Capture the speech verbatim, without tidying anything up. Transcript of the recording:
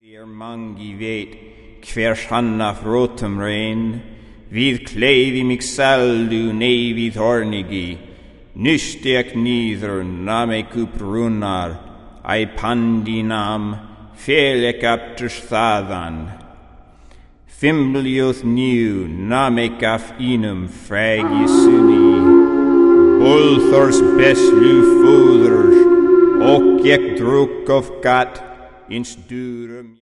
Er mangi vet, kver shannaf rotum rein, vid klevi mixaldu nevi thornigi, nystek neither name kuprunar, ai pandinam, felek aptus thadan. Fimbliuth new, name gaf inum fragisuni, Bulthors beslu foders, och ek druk of gat, in sturum.